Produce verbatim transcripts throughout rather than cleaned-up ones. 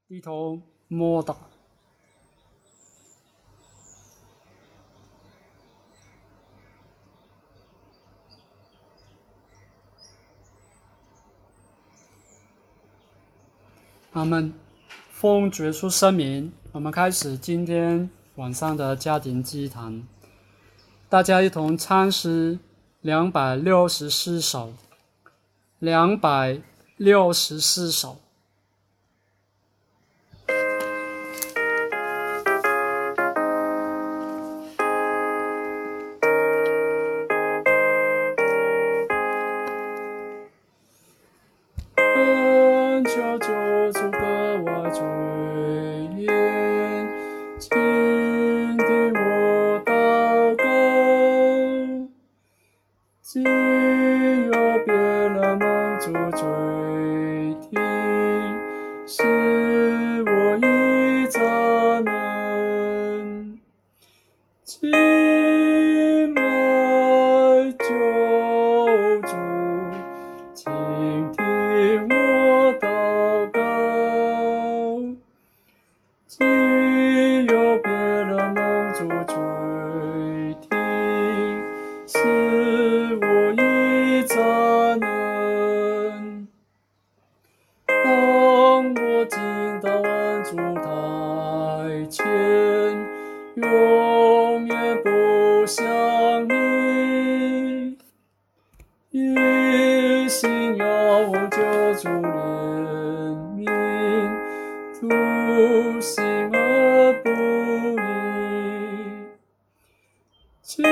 低头摸打。阿们。奉主耶稣圣名，我们开始今天晚上的家庭祭坛。大家一同唱诗两百六十四首，两百六十四首。求救主割我罪孽，请听我祷告。既有别人蒙主垂听，使我已扎门。亲爱救主，请听我祷告。既有别人蒙主垂听，使我已扎门。当我进到恩主台前，永远不想你，一心仰望救主怜悯，笃信而不疑。亲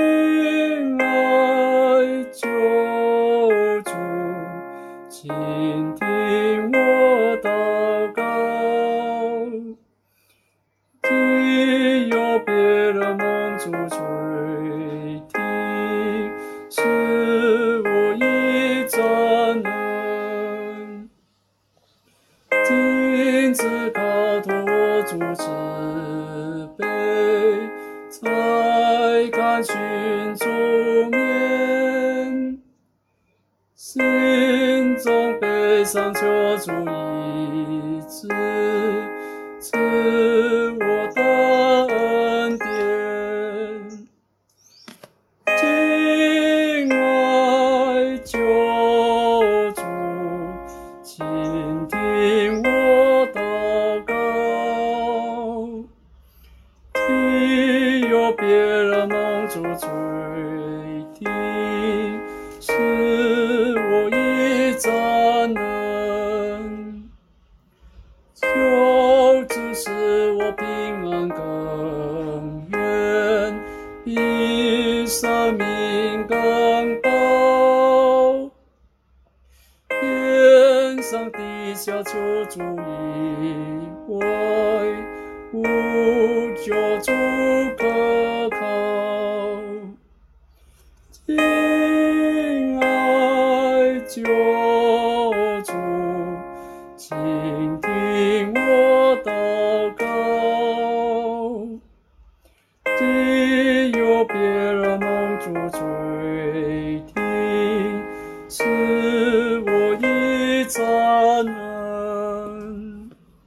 爱救主，请听我祷告。既有别人蒙主垂听，使我已扎门。今次靠托我主慈悲，才敢寻主面。心中悲伤求主医治，赐我的恩典。亲爱救主，请听我祷告。既有别人蒙主垂听，使我已扎门。求主使我平安更远，比生命更宝。天上地下求主以外，无救主可靠。亲爱救主，请听我祷告。既有别人蒙主垂听，使我已扎门。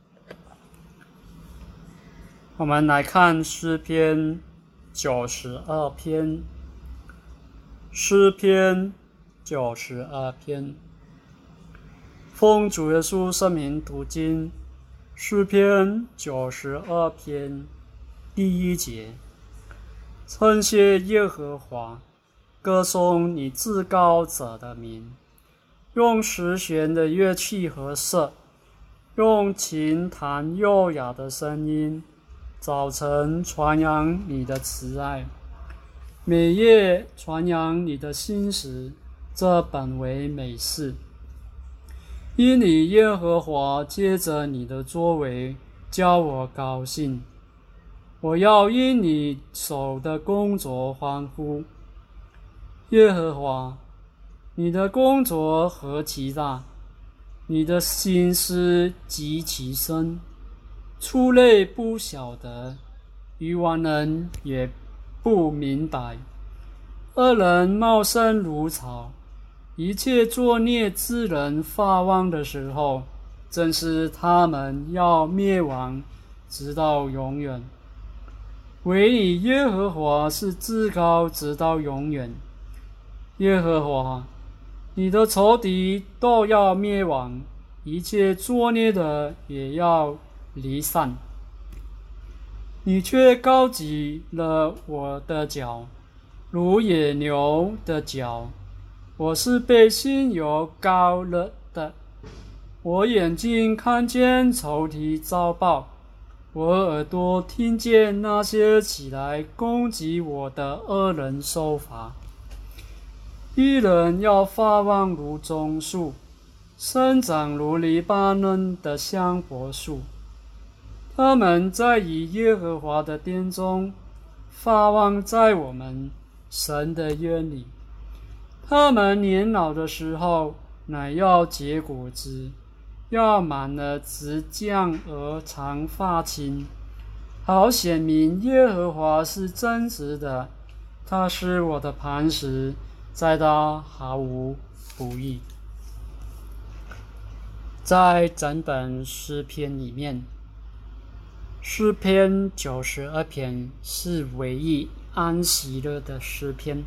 我们来看诗篇九十二篇。诗篇九十二篇。奉主耶稣圣名读经。诗篇九十二篇第一节。称谢耶和华，歌颂你至高者的名，用十弦的乐器和瑟，用琴弹优雅的声音，早晨传扬你的慈爱，每夜传扬你的信实，这本为美事。因你耶和华借着你的作为叫我高兴，我要因你手的工作欢呼。耶和华，你的工作何其大，你的心思极其深，畜类不晓得，愚顽人也不明白。恶人茂盛如草，一切作孽之人发旺的时候， 正是他们要灭亡，直到永远。唯你耶和华是至高，直到永远。耶和华，你的仇敌都要灭亡，一切作孽的也要离散。你却高举了我的脚，如野牛的脚。我是被新油膏了的，我眼睛看见仇敌遭报，我耳朵听见那些起来攻击我的恶人受罚。一人要发旺如棕树，生长如黎巴嫩的香柏树。他们在以耶和华的殿中发旺，在我们神的院里。他们年老的时候，乃要结果子，要满了直降而长发青，好显明耶和华是真实的，他是我的磐石，在他毫无不义。在整本诗篇里面，诗篇九十二篇是唯一安息日的诗篇。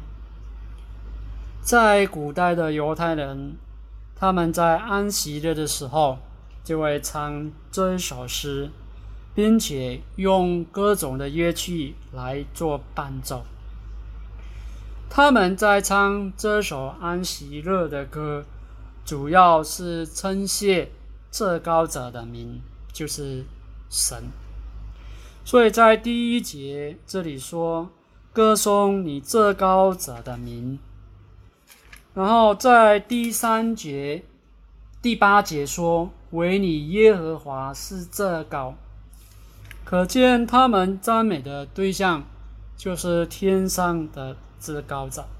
在古代的犹太人，他们在安息日的时候就会唱这首诗，并且用各种的乐器来做伴奏。他们在唱这首安息日的歌，主要是称谢至高者的名，就是神。所以在第一节这里说，歌颂你至高者的名。然后在第三节、第八节说，唯你耶和华是至高。可见他们赞美的对象就是天上的至高者。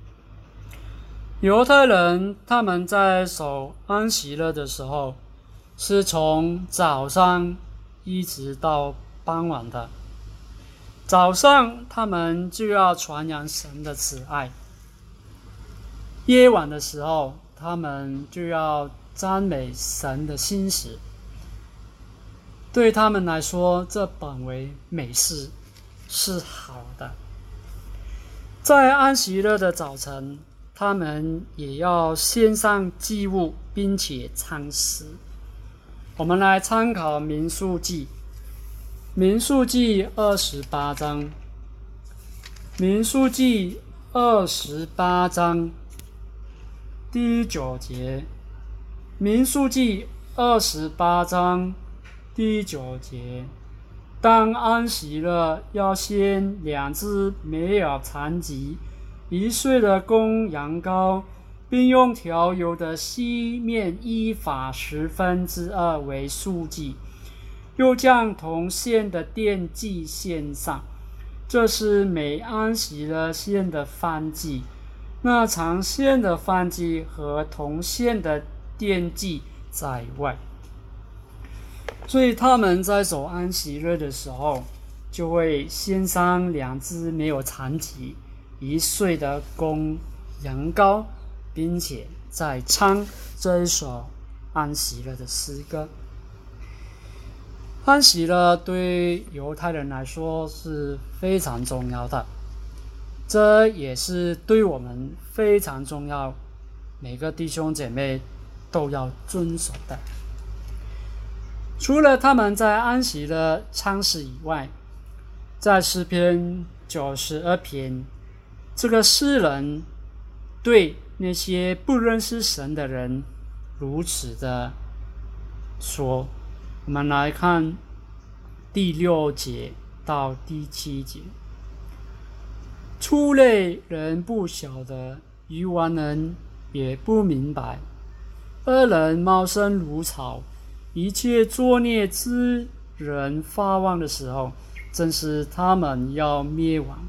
犹太人他们在守安息日的时候，是从早上一直到傍晚的。早上他们就要传扬神的慈爱，夜晚的时候他们就要赞美神的信实。对他们来说，这本为美事，是好的。在安息日的早晨，他们也要献上祭物，并且唱诗。我们来参考民数记，民数记二十八章，民数记二十八章第九节，民数记二十八章第九节，当安息日要献两只没有残疾、一岁的公羊羔，并用调油的细面一法十分之二为数祭，又将同献的奠祭献上。这是每安息日献的燔祭。那常献的燔祭和同献的奠祭在外。所以他们在守安息日的时候，就会献上两只没有残疾、一岁的公羊羔，并且再唱这一首安息日的诗歌。安息日对犹太人来说是非常重要的，这也是对我们非常重要，每个弟兄姐妹都要遵守的。除了他们在安息日唱诗以外，在诗篇九十二篇，这个诗人对那些不认识神的人如此的说。我们来看第六节到第七节。畜类人不晓得，愚顽人也不明白。恶人茂盛如草，一切作孽之人发旺的时候，正是他们要灭亡。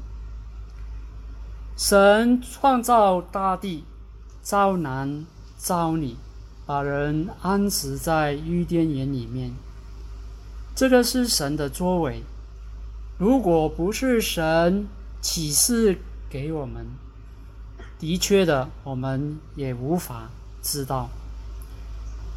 神创造大地，造男造女，把人安置在伊甸园里面。这个是神的作为，如果不是神启示给我们，的确的，我们也无法知道。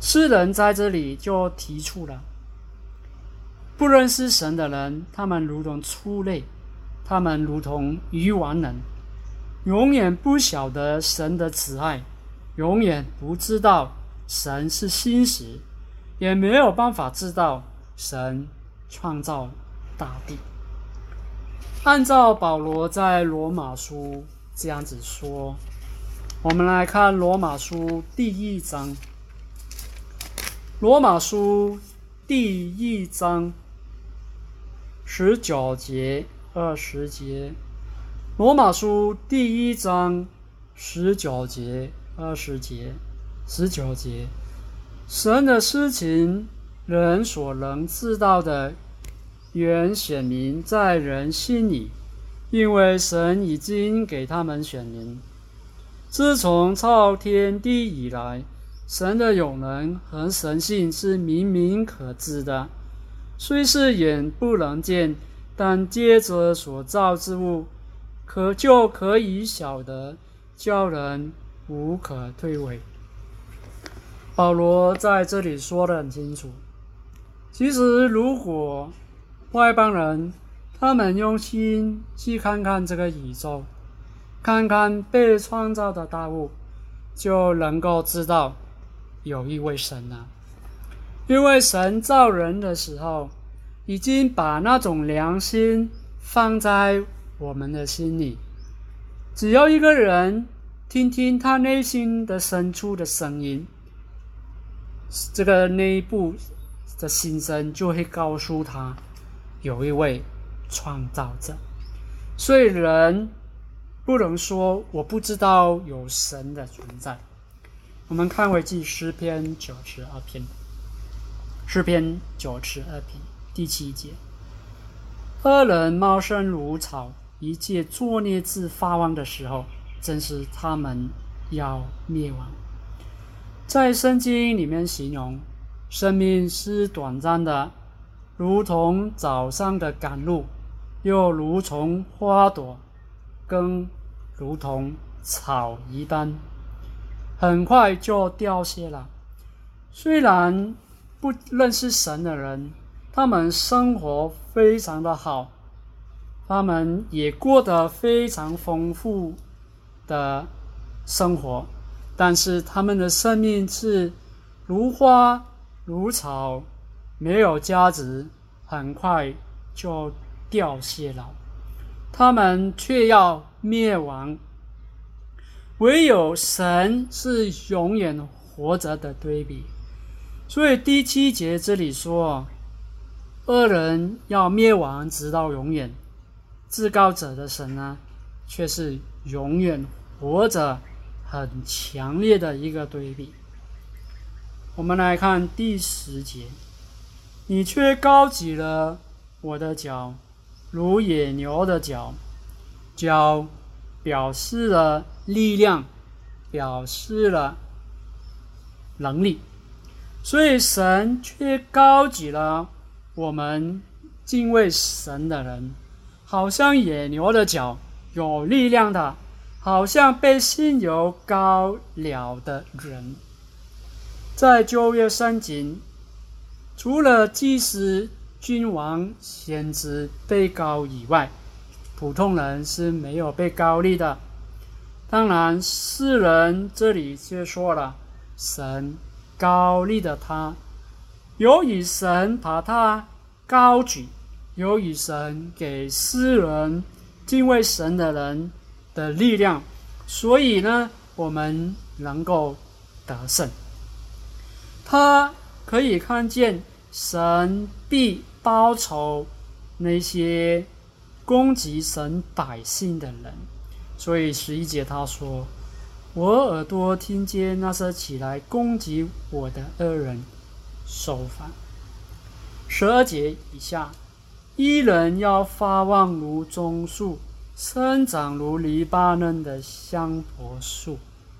诗人在这里就提出了，不认识神的人，他们如同畜类，他们如同愚顽人，永远不晓得神的慈爱，永远不知道神是信实，也没有办法知道神创造大地。按照保罗在罗马书这样子说，我们来看罗马书第一章。罗马书第一章十九节、二十节。罗马书第一章十九节、二十节、十九节。神的事情，人所能知道的，原显明在人心里，因为神已经给他们显明。自从造天地以来，神的永能和神性是明明可知的，虽是眼不能见，但借着所造之物，可就可以晓得，叫人无可推诿。保罗在这里说得很清楚，其实如果外邦人他们用心去看看这个宇宙，看看被创造的大物，就能够知道有一位神啊。因为神造人的时候，已经把那种良心放在我们的心里，只要一个人听听他内心的深处的声音，这个内部的心声就会告诉他有一位创造者。所以人不能说我不知道有神的存在。我们看回去诗篇九十二篇，诗篇九十二篇第七节：恶人茂盛如草，一切作孽之发旺的时候，正是他们要灭亡。在圣经里面形容生命是短暂的，如同早上的甘露，又如同花朵，更如同草一般，很快就凋谢了。虽然不认识神的人，他们生活非常的好，他们也过得非常丰富的生活，但是他们的生命是如花如草，没有价值，很快就凋谢了，他们却要灭亡。唯有神是永远活着的对比。所以第七节这里说，恶人要灭亡直到永远，至高者的神呢，却是永远活着，很强烈的一个对比。我们来看第十节：你却高举了我的脚，如野牛的脚。脚表示了力量，表示了能力。所以神却高举了我们敬畏神的人，好像野牛的脚，有力量的，好像被信油膏了的人。在旧约圣经，除了祭司、君王、先知被膏以外，普通人是没有被膏立的。当然，世人这里却说了，神膏立的他，由于神把他高举，由于神给世人敬畏神的人的力量，所以呢，我们能够得胜。他可以看见神必报仇那些攻击神百姓的人。所以十一节他说，我耳朵听见那些起来攻击我的恶人受罚。十二节以下，义人要发旺如棕树，生长如黎巴嫩的香柏树。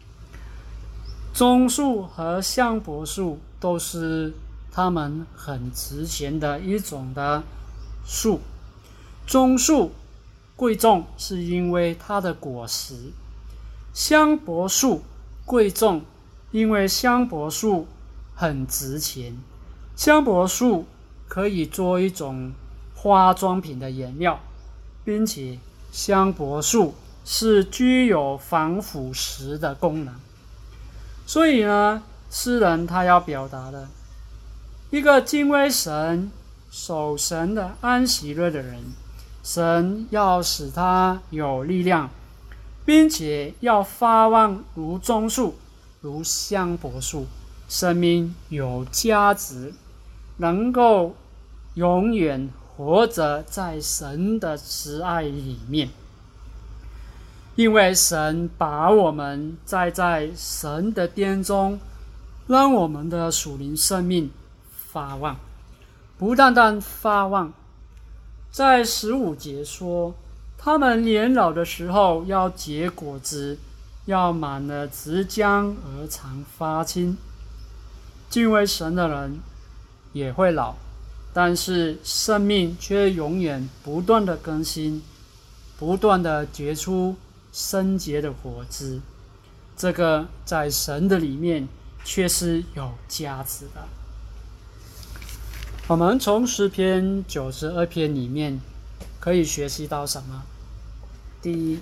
棕树和香柏树都是它们很值钱的一种的树。棕树贵重是因为它的果实，香柏树贵重因为香柏树很值钱。香柏树可以做一种化妆品的颜料，并且香柏树是具有防腐蚀的功能。所以呢，诗人他要表达的，一个敬畏神、守神的安息日的人，神要使他有力量，并且要发旺如棕树、如香柏树，生命有价值，能够永远活着在神的慈爱里面。因为神把我们栽在神的殿中，让我们的属灵生命发旺，不单单发旺，在十五节说，他们年老的时候要结果子，要满了枝浆而常发青。敬畏神的人也会老，但是生命却永远不断的更新，不断的结出圣洁的果子，这个在神的里面却是有价值的。我们从诗篇九十二篇里面可以学习到什么？第一，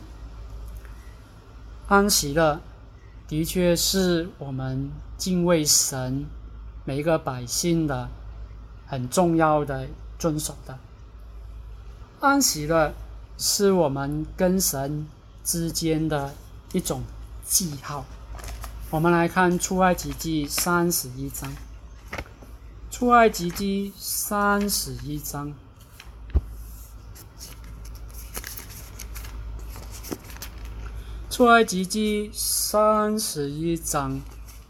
安息日的确是我们敬畏神每一个百姓的很重要的遵守的。安息日是我们跟神之间的一种记号。我们来看出埃及记三十一章，出埃及记三十一章，出埃及记三十一章，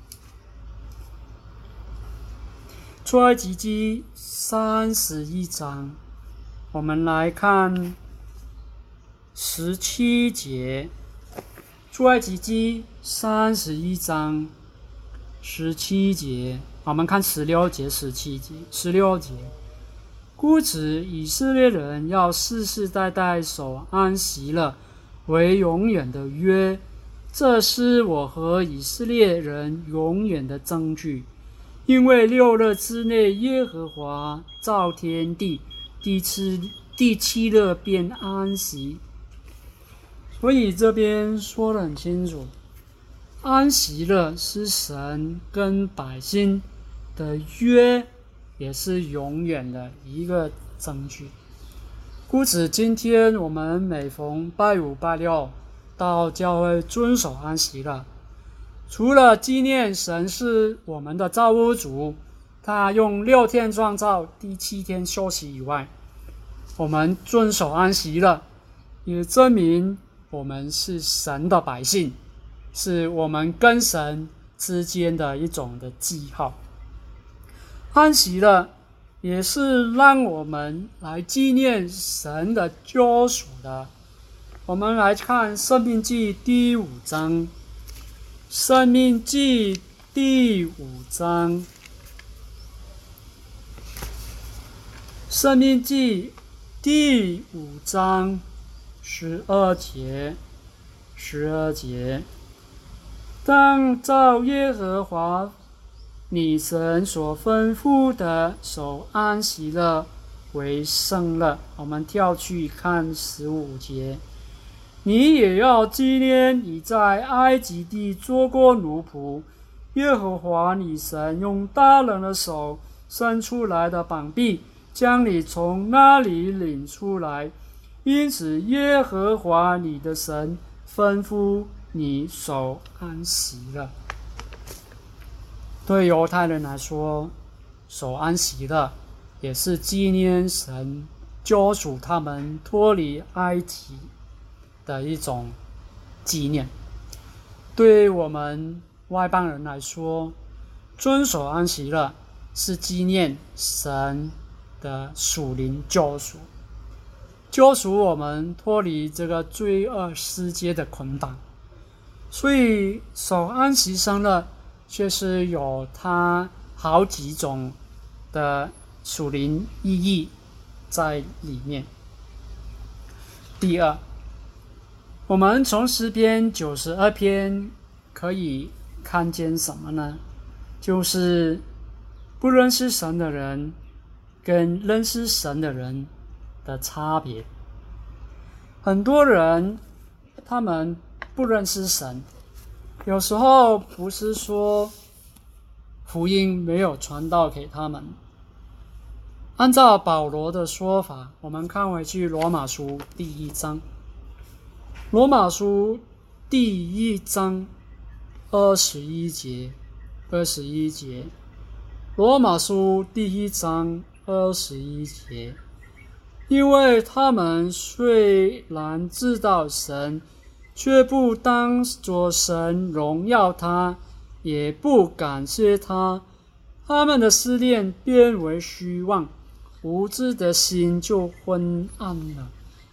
出埃及记三十一章，我们来看十七节。出埃及记三十一章十七节，我们看十六节、十七节、十六节。故此，以色列人要世世代代守安息日为永远的约，这是我和以色列人永远的证据。因为六日之内，耶和华造天地，第七第七日便安息。所以这边说得很清楚，安息日是神跟百姓的约，也是永远的一个证据。故此，今天我们每逢拜五、拜六到教会遵守安息日，除了纪念神是我们的造物主，他用六天创造，第七天休息以外，我们遵守安息日，也证明我们是神的百姓，是我们跟神之间的一种的记号。安息日也是让我们来纪念神的救赎的。我们来看申命记第五章，申命记第五章，申命记第五章十二节，十二节，当照耶和华你神所吩咐的守安息日为圣日。我们跳去看十五节，你也要纪念你在埃及地做过奴仆，耶和华你神用大能的手伸出来的膀臂，将你从那里领出来。因此，耶和华你的神吩咐你守安息日。对犹太人来说，守安息日也是纪念神救赎他们脱离埃及的一种纪念。对我们外邦人来说，遵守安息日是纪念神的属灵救赎，救赎我们脱离这个罪恶世界的捆绑。所以守安息生日却是有它好几种的属灵意义在里面。第二，我们从诗篇九十二篇可以看见什么呢？就是不认识神的人跟认识神的人的差别。很多人他们不认识神，有时候不是说福音没有传到给他们。按照保罗的说法，我们看回去罗马书第一章，罗马书第一章二十一节，二十一节，罗马书第一章二十一节，因为他们虽然知道神，却不当作神荣耀他，也不感谢他，他们的思念变为虚妄，无知的心就昏暗了。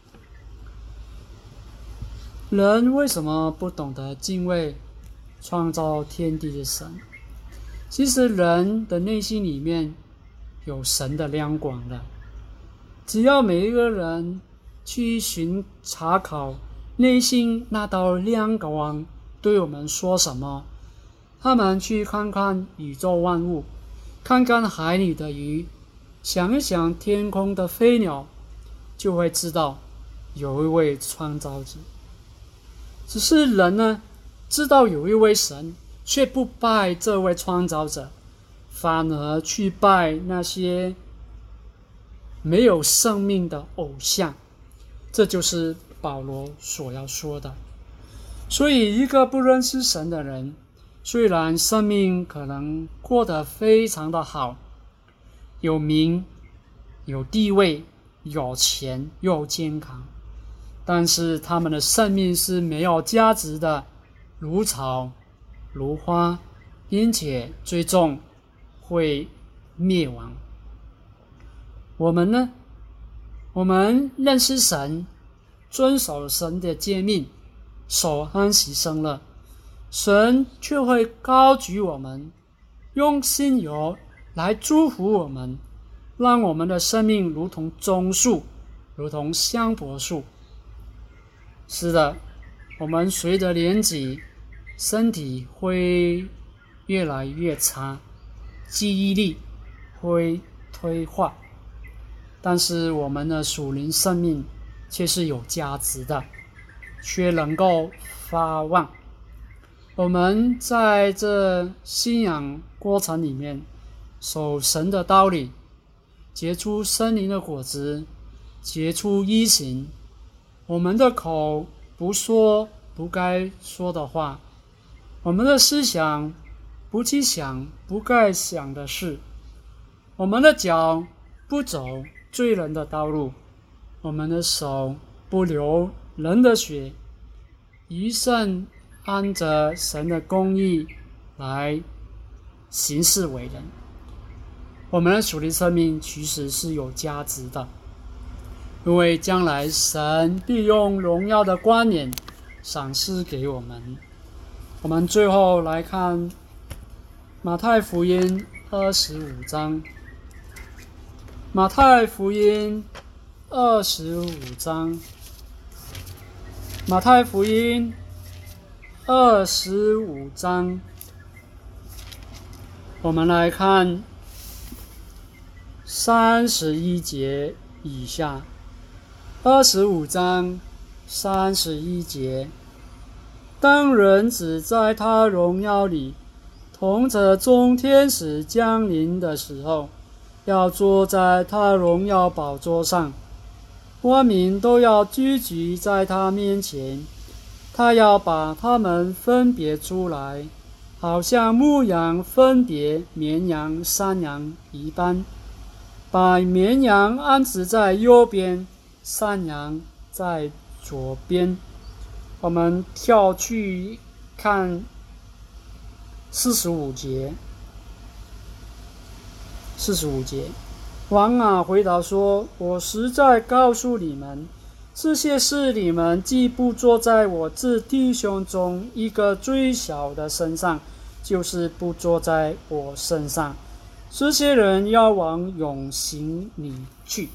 人为什么不懂得敬畏创造天地的神？其实人的内心里面有神的亮光的，只要每一个人去寻查考内心那道亮光对我们说什么，他们去看看宇宙万物，看看海里的鱼，想一想天空的飞鸟，就会知道有一位创造者。只是人呢，知道有一位神，却不拜这位创造者，反而去拜那些没有生命的偶像。这就是保罗所要说的。所以一个不认识神的人，虽然生命可能过得非常的好，有名有地位有钱又健康，但是他们的生命是没有价值的，如草如花，并且最终会灭亡。我们呢，我们认识神，遵守神的诫命，守安息生了，神却会高举我们，用新油来祝福我们，让我们的生命如同棕树，如同香柏树。是的，我们随着年纪，身体会越来越差，记忆力会退化，但是我们的属灵生命却是有价值的，却能够发旺。我们在这信仰过程里面，守神的道理，结出圣灵的果子，结出义行。我们的口不说不该说的话，我们的思想不去想不该想的事，我们的脚不走罪人的道路，我们的手不流人的血，一生按着神的公义来行事为人。我们的属灵生命其实是有价值的，因为将来神必用荣耀的冠冕赏赐给我们。我们最后来看马太福音二十五章，马太福音二十五章，马太福音二十五章，我们来看三十一节以下。二十五章三十一节，当人子在他荣耀里同着众天使降临的时候，要坐在他荣耀宝座上，万民都要聚集在他面前，他要把他们分别出来，好像牧羊分别绵羊山羊一般，把绵羊安置在右边，山羊在左边。我们跳去看四十五节。四十五节，王啊回答说：我实在告诉你们，这些事你们既不做在我这弟兄中一个最小的身上，就是不做在我身上。这些人要往永刑里去。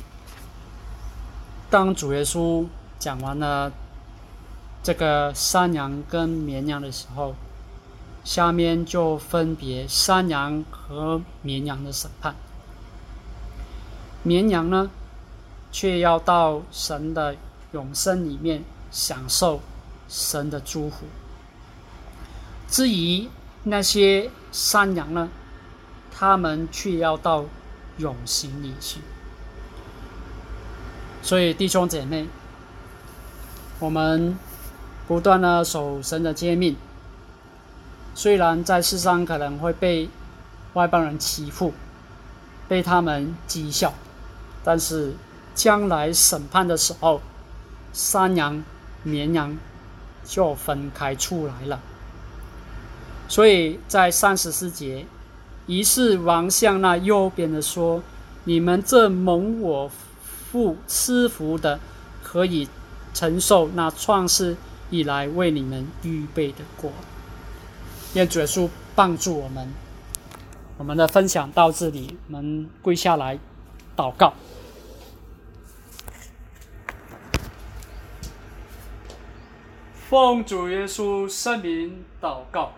当主耶稣讲完了这个山羊跟绵羊的时候， 下面就分别山羊和绵羊的审判。绵羊呢，却要到神的永生里面享受神的祝福。至于那些山羊呢，他们却要到永刑里去。所以弟兄姐妹，我们不断的守神的诫命，虽然在世上可能会被外邦人欺负，被他们讥笑，但是将来审判的时候，山羊绵羊就分开出来了。所以在三十四节，于是王向那右边的说，你们这蒙我父赐福的，可以承受那创世以来为你们预备的国。愿主耶稣帮助我们。我们的分享到这里，我们跪下来祷告。奉主耶稣圣名祷告。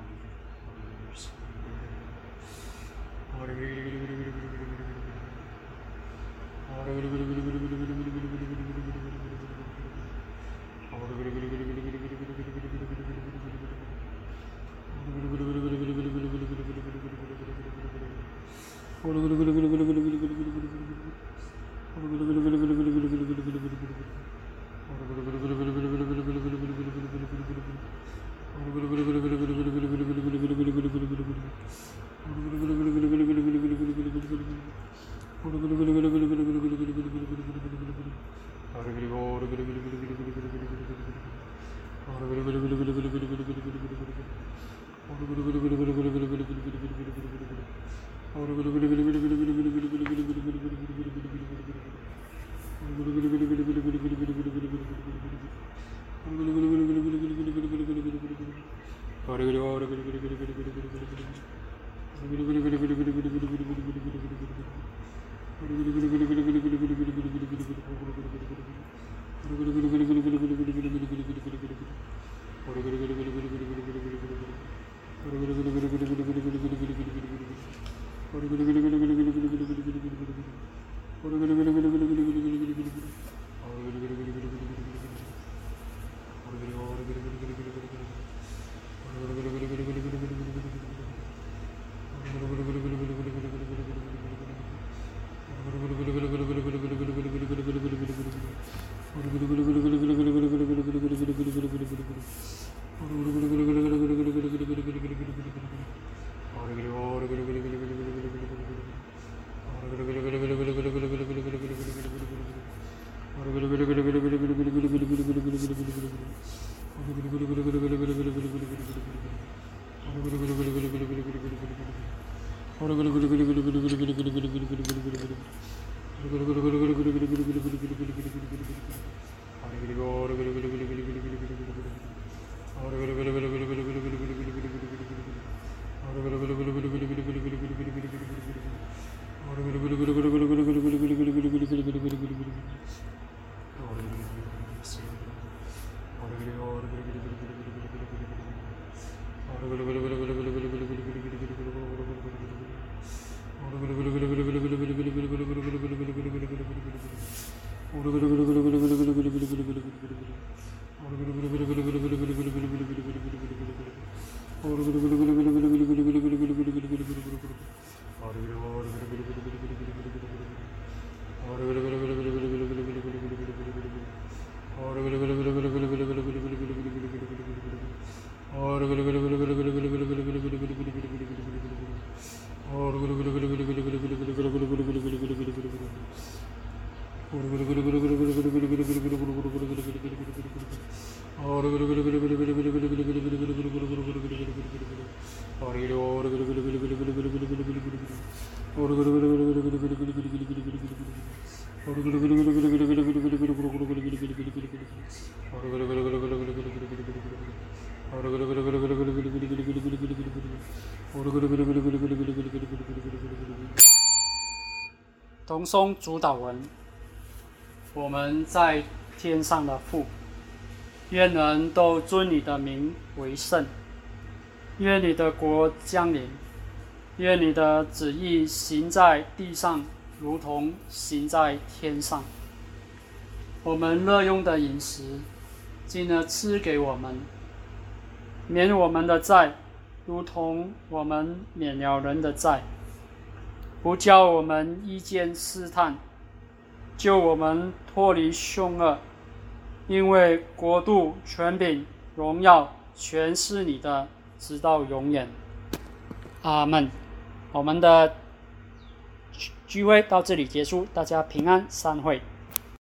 同诵主祷文。我们在天上的父，愿人都尊你的名为圣。 愿你的国降临，愿你的旨意行在地上，如同行在天上。我们乐用的饮食，今日赐给我们，免我们的债，如同我们免了人的债，不叫我们遇见试探，救我们脱离凶恶。因为国度、权柄、荣耀，全是你的，直到永远。阿们。我们的聚会到这里结束，大家平安散会。